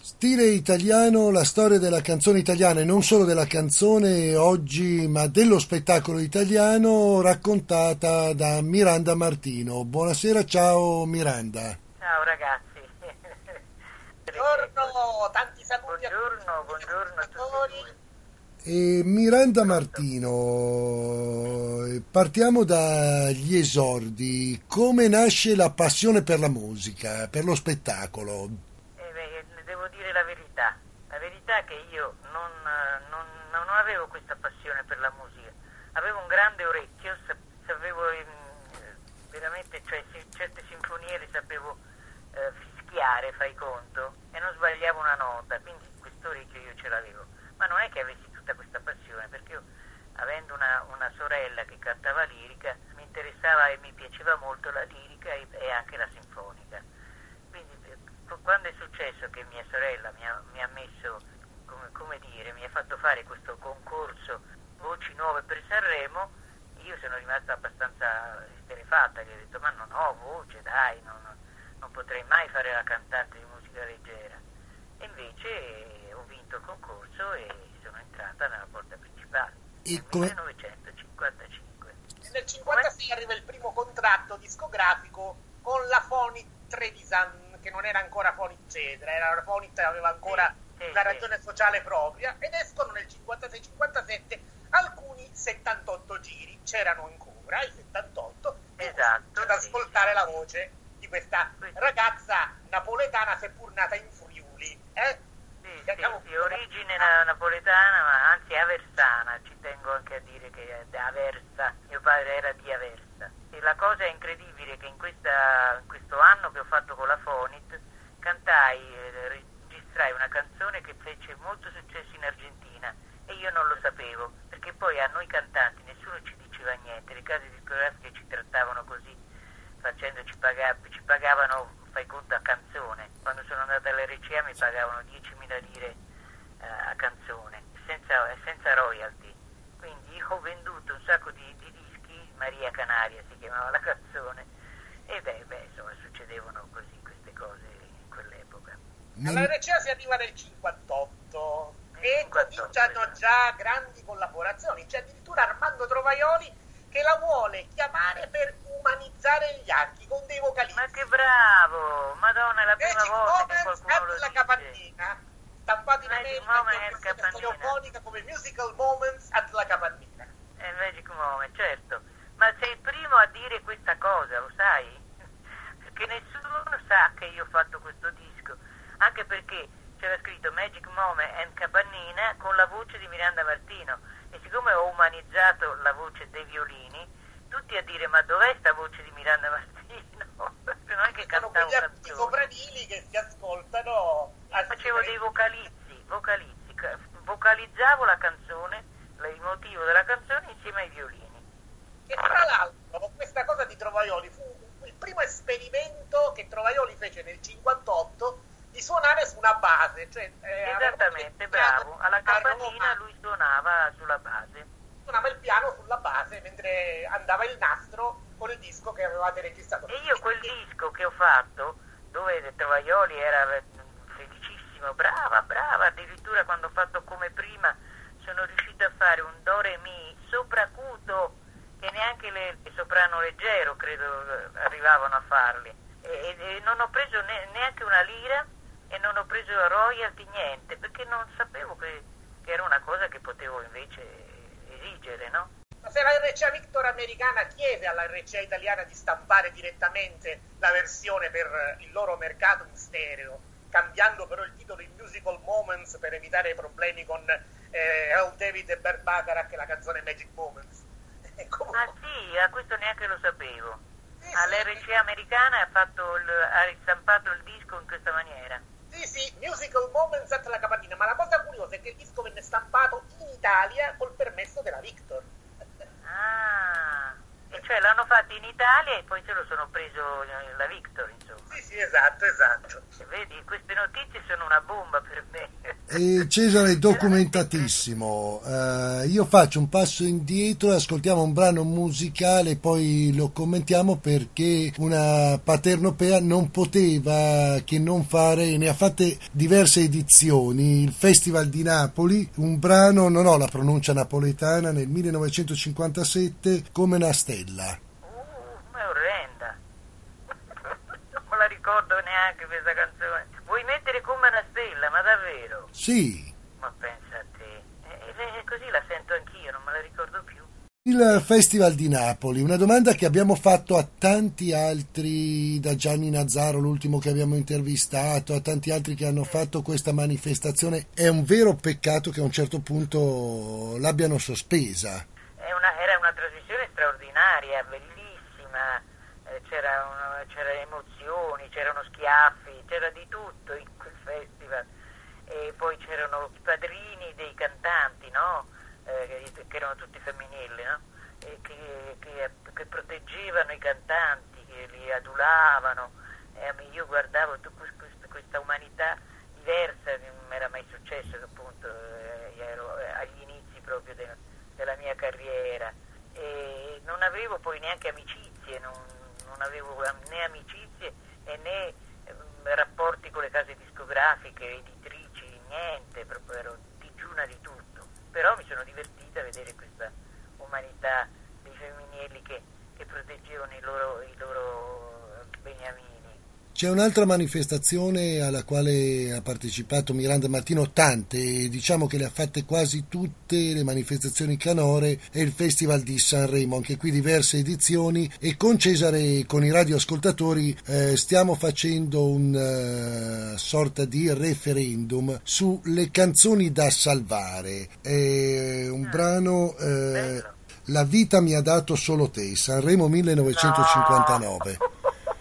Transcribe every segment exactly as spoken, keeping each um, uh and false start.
Stile italiano, la storia della canzone italiana e non solo della canzone oggi, ma dello spettacolo italiano raccontata da Miranda Martino. Buonasera, ciao Miranda. Ciao ragazzi. Buongiorno, tanti saluti buongiorno, a tutti. Buongiorno a tutti. E Miranda Martino, partiamo dagli esordi. Come nasce la passione per la musica, per lo spettacolo? Eh beh, devo dire la verità. La verità è che io non, non, non avevo questa passione per la musica. Avevo un grande orecchio, sapevo eh, veramente, cioè certe sinfonie le sapevo eh, fischiare, fai conto, e non sbagliavo una nota, quindi questo orecchio io ce l'avevo. Ma non è che avessi tutta questa passione, perché io, avendo una, una sorella che cantava lirica, mi interessava e mi piaceva molto la lirica e, e anche la sinfonica. Quindi quando è successo che mia sorella mi ha, mi ha messo, come, come dire, mi ha fatto fare questo concorso Voci Nuove per Sanremo, io sono rimasta abbastanza esterrefatta, gli ho detto ma non ho voce, dai, non, non potrei mai fare la cantante di musica leggera. E invece ho vinto il concorso e sono entrata nella porta principale E nel come... millenovecentocinquantacinque. Nel cinquantasei arriva il primo contratto discografico con la Fonit Trevisan, che non era ancora Fonit Cedra, era la Fonit, aveva ancora sì, sì, una sì. ragione sociale propria, ed escono nel cinquantasei cinquantasette alcuni settantotto giri, c'erano ancora i settantotto, Esatto, ad ascoltare sì, la sì. voce di questa Sì. ragazza napoletana seppur nata in Friuli, eh? Sì, sì, Abbiamo- sì, origine na- napoletana, ma anzi aversana, ci tengo anche a dire che è da Aversa, mio padre era di Aversa. E la cosa incredibile è che in, questa, in questo anno che ho fatto con la Fonit, cantai, eh, registrai una canzone che fece molto successo in Argentina e io non lo sapevo, perché poi a noi cantanti nessuno ci diceva niente, le case discografiche ci trattavano così, facendoci pagare, ci pagavano, fai conto, a canzone. Quando sono andata all'R C A mi pagavano diecimila lire eh, a canzone, senza, senza royalty. Quindi io ho venduto un sacco di, di dischi, Maria Canaria si chiamava la canzone, e beh, beh, insomma, succedevano così queste cose in quell'epoca. Alla R C A si arriva nel cinquantotto e cinquantotto, cominciano esatto. già grandi collaborazioni. C'è addirittura Armando Trovaioli che la vuole chiamare per umanizzare gli archi con dei vocalisti. Ma che bravo! Madonna, è la prima Magic volta che Moments qualcuno at lo la dice. Capannina, stampato in Magic America Moment in at versione Capannina. stereofonica come Musical Moments at la Capannina. È il Magic Moment, certo. Ma sei il primo a dire questa cosa, lo sai? Perché nessuno sa che io ho fatto questo disco, anche perché c'era scritto Magic Moment and Capannina con la voce di Miranda Martino, e siccome ho umanizzato la voce dei violini, tutti a dire ma dov'è sta voce di Miranda Martino? Non è che Sono cantavo quegli archi canzoni. sopranili che si ascoltano. a Facevo dei differenza- vocalizzi, vocalizzi, ca- vocalizzavo la canzone, il motivo della canzone insieme ai violini. E tra l'altro questa cosa di Trovaioli fu il primo esperimento che Trovaioli fece nel cinquantotto di suonare su una base, cioè eh, Esattamente, aveva bravo. Alla a campanina Roma, lui suonava sulla base. suonava il piano sulla base mentre andava il nastro con il disco che avevate registrato. E io quel disco che ho fatto, dove Trovaioli era felicissimo, brava, brava, addirittura quando ho fatto Come Prima sono riuscita a fare un do re mi sopracuto, che neanche le, le soprano leggero credo arrivavano a farli, e, e non ho preso ne, neanche una lira e non ho preso royalty, niente, perché non sapevo che, che era una cosa che potevo invece esigere, no? Ma se la R C A Victor americana chiese alla R C A italiana di stampare direttamente la versione per il loro mercato in stereo, cambiando però il titolo in Musical Moments per evitare problemi con eh, Earl David e Bert Bacharach e la canzone Magic Moments. E comunque- Ah sì, a questo neanche lo sapevo. Sì, sì, All'R C A americana ha, fatto il, ha ristampato il disco in questa maniera. Sì, sì, Musical Moments at la Capannina, ma la cosa curiosa è che il disco venne stampato in Italia col permesso della Victor. Ah, e cioè l'hanno fatto in Italia e poi se lo sono preso la Victor, insomma. Sì, sì, esatto, esatto. vedi, queste notizie sono una bomba per me. E Cesare è documentatissimo. Uh, io faccio un passo indietro e ascoltiamo un brano musicale, poi lo commentiamo, perché una Paternopea non poteva che non fare, ne ha fatte diverse edizioni, il Festival di Napoli, un brano, non ho la pronuncia napoletana, nel millenovecentocinquantasette, Come una stella. Uh, ma è orrenda. Non me la ricordo neanche questa canzone. Vuoi mettere Come una stella, ma davvero? Sì. Ma pensa a te, e, e così la sento anch'io, non me la ricordo più. Il Festival di Napoli, una domanda che abbiamo fatto a tanti altri, da Gianni Nazzaro, l'ultimo che abbiamo intervistato, a tanti altri che hanno fatto questa manifestazione. È un vero peccato che a un certo punto l'abbiano sospesa. È una, era una trasmissione straordinaria, bellissima, eh, c'era una, c'era emozioni, c'erano schiaffi, c'era di tutto in quel festival. E poi c'erano i padrini dei cantanti, no? Eh, che, che erano tutti femminili, no? E che, che, che proteggevano i cantanti, che li adulavano. E io guardavo tu, questa, questa umanità diversa, non mi era mai successo, appunto, eh, ero agli inizi proprio de, della mia carriera. E non avevo poi neanche amicizie, non, non avevo né amicizie e né eh, rapporti con le case discografiche, editrici, niente, proprio ero digiuna di tutto. Però mi sono divertita a vedere questa umanità dei femminili che, che proteggevano i loro, i loro beniamini. C'è un'altra manifestazione alla quale ha partecipato Miranda Martino, tante, diciamo che le ha fatte quasi tutte le manifestazioni canore, è il Festival di Sanremo, anche qui diverse edizioni, e con Cesare e con i radioascoltatori eh, stiamo facendo una uh, sorta di referendum sulle canzoni da salvare. È un ah, brano eh, La vita mi ha dato solo te, Sanremo millenovecentocinquantanove. No.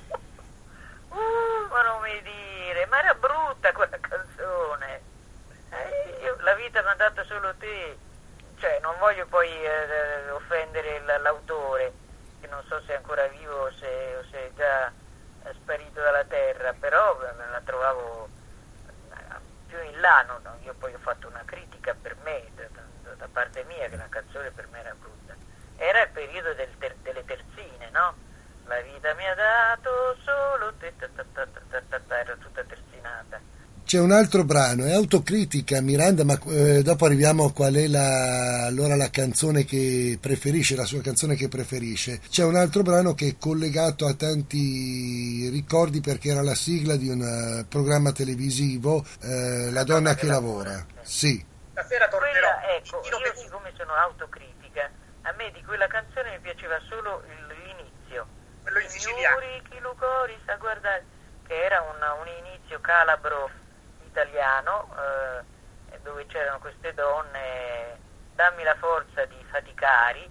Ma era brutta quella canzone, eh, io, la vita mi ha dato solo te, cioè non voglio poi eh, offendere l'autore, che non so se è ancora vivo o se, o se è già sparito dalla terra, però la trovavo più in là, no, no, io poi ho fatto una critica per me, da, da, da parte mia, che la canzone per me era brutta. Era il periodo del ter, delle terzine, no? La vita mi ha dato solo te, ta, ta, ta, ta, ta, ta, era tutta terzinata. C'è un altro brano, è autocritica Miranda, ma eh, dopo arriviamo a qual è la, allora la canzone che preferisce, la sua canzone che preferisce. C'è un altro brano che è collegato a tanti ricordi perché era la sigla di un uh, programma televisivo, eh, La donna che lavora. lavora. Sì. Stasera tornerò. Quella, ecco, io siccome sono autocritica, a me di quella canzone mi piaceva solo l'inizio. Quello in siciliano. Chi lo cori sa guardare, che era un, un inizio calabro italiano, eh, dove c'erano queste donne, dammi la forza di faticare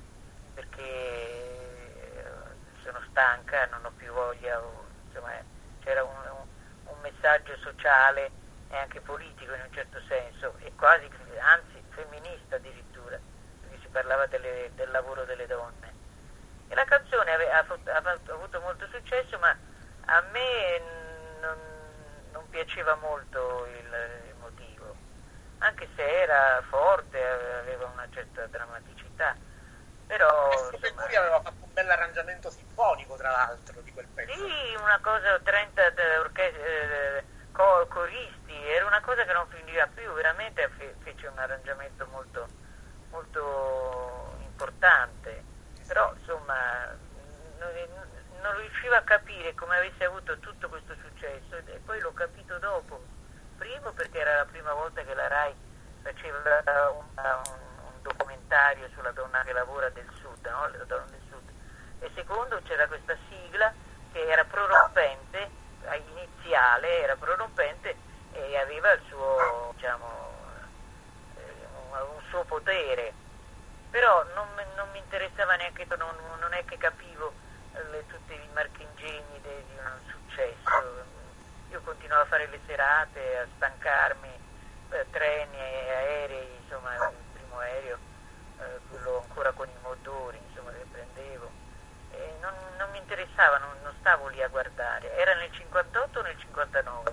perché sono stanca, non ho più voglia, o, insomma c'era un, un, un messaggio sociale e anche politico in un certo senso, e quasi, anzi femminista addirittura, perché si parlava delle, del lavoro delle donne. E la canzone ave, ha, ha avuto molto successo, ma a me non, non piaceva molto il, il motivo, anche se era forte, aveva una certa drammaticità, però insomma, aveva fatto un bel arrangiamento sinfonico, tra l'altro, di quel pezzo. Sì, una cosa, trenta orchestre, cor, coristi, era una cosa che non finiva più, veramente fe, fece un arrangiamento molto, molto importante. Però insomma non, non riuscivo a capire come avesse avuto tutto questo successo, e poi l'ho capito dopo. Primo perché era la prima volta che la RAI faceva un, un, un documentario sulla donna che lavora del sud, no? La donna del sud. E secondo c'era questa sigla che era prorompente, iniziale era prorompente e aveva il suo, diciamo, un, un suo potere. Però non, non mi interessava neanche, non, non è che capivo le, tutti i marchingegni de, di un successo. Io continuavo a fare le serate, a stancarmi, eh, treni, aerei, insomma il primo aereo, eh, quello ancora con i motori, insomma, che prendevo. E non, non mi interessava, non, non stavo lì a guardare. Era nel cinquantotto o nel cinquantanove?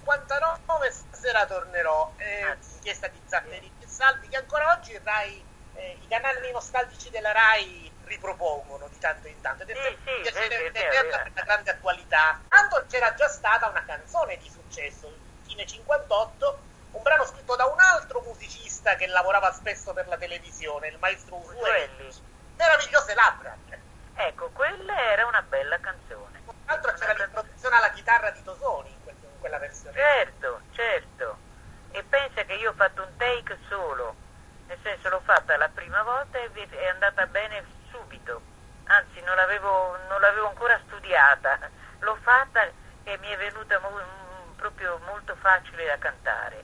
cinquantanove stasera tornerò, eh, inchiesta di Zatterini e Salvi, che ancora oggi Rai, eh, i canali nostalgici della Rai ripropongono di tanto in tanto, ed è Sì, sì, sempre sì, sì, per sì. una grande attualità. Tanto c'era già stata una canzone di successo, fine cinquantotto, un brano scritto da un altro musicista che lavorava spesso per la televisione, il maestro Usuelli, Meravigliose labbra. Ecco, quella era una bella canzone. Tra l'altro c'era l'introduzione alla chitarra di Tosoni in, quel, in quella versione. Certo, certo. E pensa che io ho fatto un take solo, nel senso l'ho fatta la prima volta e è andata bene subito, anzi non l'avevo, non l'avevo ancora studiata, l'ho fatta e mi è venuta mo- proprio molto facile da cantare.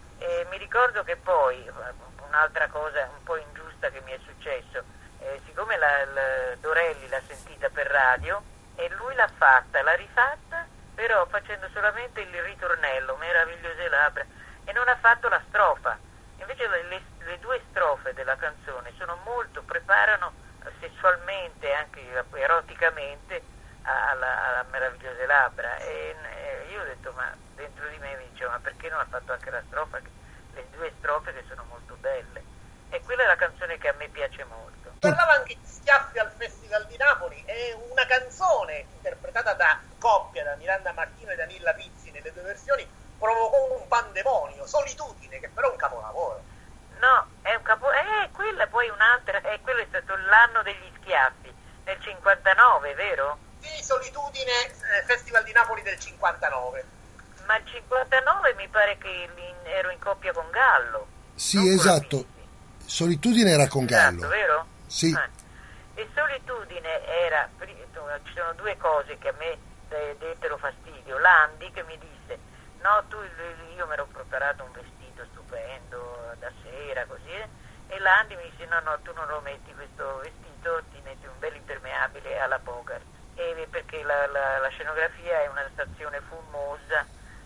E mi ricordo che poi, un'altra cosa un po' ingiusta che mi è successo, eh, siccome la, la Dorelli l'ha sentita per radio e lui l'ha fatta, l'ha rifatta, però facendo solamente il ritornello, Meravigliose labbra, e non ha fatto la strofa. Invece le, le, le due strofe della canzone sono molto, preparano sessualmente, anche eroticamente, alla, alla Meravigliose labbra. E, e io ho detto, ma dentro di me mi dicevo, ma perché non ha fatto anche la strofa? Le due strofe che sono molto belle. E quella è la canzone che a me piace molto. Parlava anche di Schiaffi al Festival di Napoli, è una canzone interpretata da coppia, da Miranda Martino e Danilla Pizzi nelle due versioni, provocò un pandemonio, Solitudine, che però è un capolavoro. No, è un capo... Eh, quella poi un'altra, eh, quello è stato l'anno degli Schiaffi, nel cinquantanove, vero? Sì, Solitudine, eh, Festival di Napoli del cinquantanove. Ma il cinquantanove mi pare che ero in coppia con Gallo. Sì, esatto. Solitudine era con Gallo. Esatto, vero? Sì. Ah. E Solitudine era, ci sono due cose che a me dettero fastidio. Landi che mi disse, no, tu, io mi ero preparato un vestito stupendo da sera, così, e Landi mi disse, no, no, tu non lo metti questo vestito, ti metti un bel impermeabile alla Bogart, e perché la, la, la scenografia è una stazione fumosa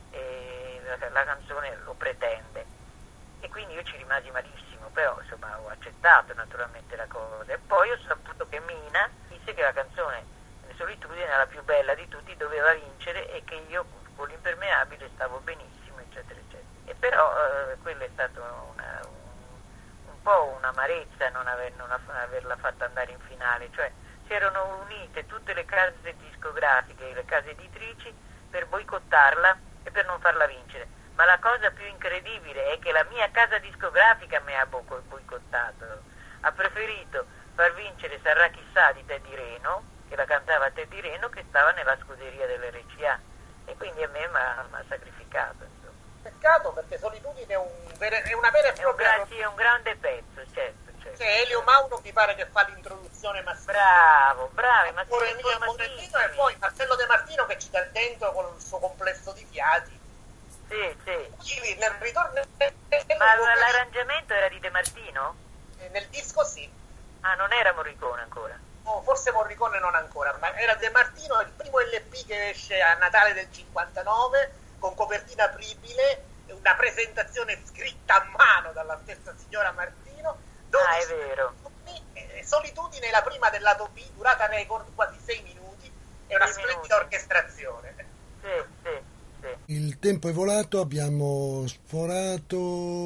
e la, la canzone lo pretende. E quindi io ci rimasi malissimo, però insomma ho accettato naturalmente la cosa. E poi ho saputo che Mina disse che la canzone Solitudine era la più bella di tutti, doveva vincere, e che io con l'impermeabile stavo benissimo, eccetera, eccetera. E però eh, quello è stato una, un, un po' un'amarezza non, aver, non averla fatta andare in finale, cioè si erano unite tutte le case discografiche, le case editrici, per boicottarla e per non farla vincere. Ma la cosa più incredibile è che la mia casa discografica mi ha boicottato, ha preferito far vincere Sarà chissà di Teddy Reno, che la cantava Teddy Reno, che stava nella scuderia dell'R C A, e quindi a me mi ha sacrificato, insomma. Peccato, perché Solitudine è, un vere, è una vera e È un, propria... gran, sì, è un grande pezzo, certo, certo. C'è Elio Mauro, mi pare, che fa l'introduzione maschile. Bravo, bravi, ma Amore mio, amore mio, e poi Marcello De Martino che ci dà dentro con il suo complesso di fiati. Sì, sì. Quindi nel ritorno... Ma l'arrangiamento era di De Martino? Nel disco sì. Ah, non era Morricone ancora? No, forse Morricone non ancora, ma era De Martino, il primo L P che esce a Natale del cinquantanove, con copertina apribile, una presentazione scritta a mano dalla stessa signora Martino. Ah, è vero. Solitudine, la prima del lato B, durata record quasi sei minuti, è una sei splendida minuti. orchestrazione. Sì, sì, sì. Il tempo è volato, abbiamo sforato,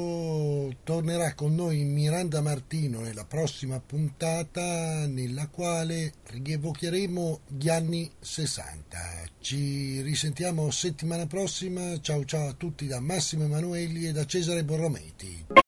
tornerà con noi Miranda Martino nella prossima puntata, nella quale rievocheremo gli anni sessanta. Ci risentiamo settimana prossima, ciao ciao a tutti da Massimo Emanueli e da Cesare Borrometi.